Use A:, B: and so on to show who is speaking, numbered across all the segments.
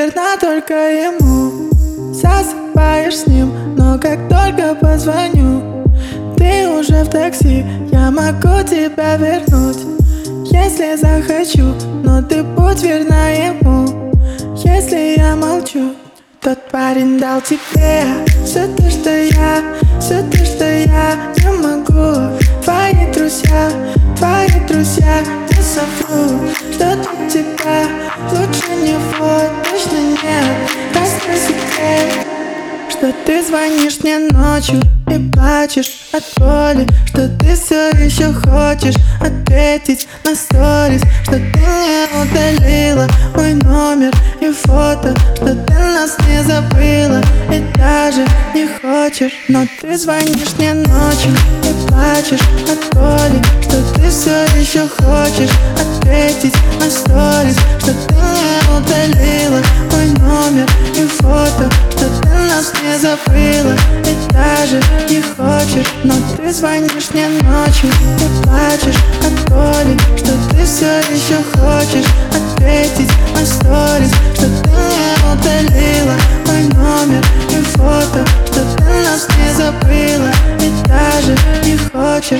A: верна только ему. Засыпаешь с ним, но как только позвоню, ты уже в такси, я могу тебя вернуть, если захочу, но ты будь верна ему. Если я молчу, тот парень дал тебе все то, что я не могу. Твои друзья не соврут, что тут тебя лучше него точно нет. Простой секрет, что ты звонишь мне ночью и плачешь от боли, что ты все еще хочешь ответить на сторис, что ты не удалила мой номер и фото, что ты нас не забыла и даже не хочешь. Но ты звонишь мне ночью и плачешь от боли, что ты все еще хочешь ответить на сторис, что ты не удалила мой номер и фото, что ты нас не забыла и даже не хочешь. Но ты звонишь мне ночью и плачешь от боли, что ты все еще хочешь ответить на сторис, что ты не удалила мой номер и фото, что ты нас не забыла и даже не хочешь.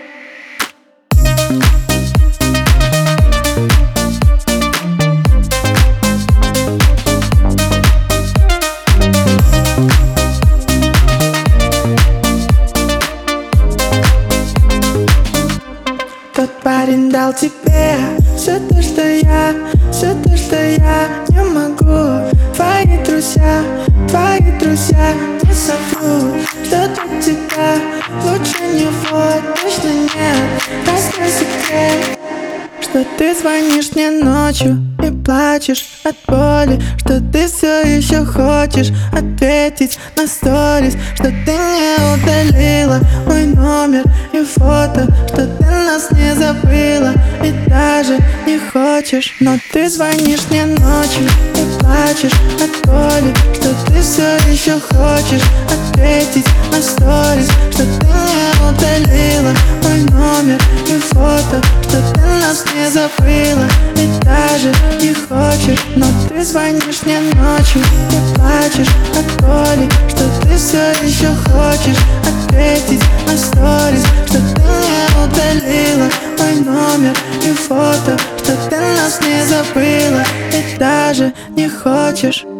A: Тот парень дал тебе все то, что я не могу. Твои друзья не соврут, что тут тебя лучше него точно нет. Простой секрет, что ты звонишь мне ночью и плачешь от боли, что ты все еще хочешь ответить на сторис, что ты не удалила мой номер и фото, что ты нас не забыла и даже не хочешь. Но ты звонишь мне ночью и плачешь от боли, что ты все еще хочешь ответить на сторис, что ты не удалила мой номер и фото, что ты нас не забыла и даже не хочешь. Но ты звонишь мне ночью и плачешь от боли, что ты все еще хочешь ответить на сторис, что ты не удалила мой номер и фото, что ты нас не забыла и даже не хочешь.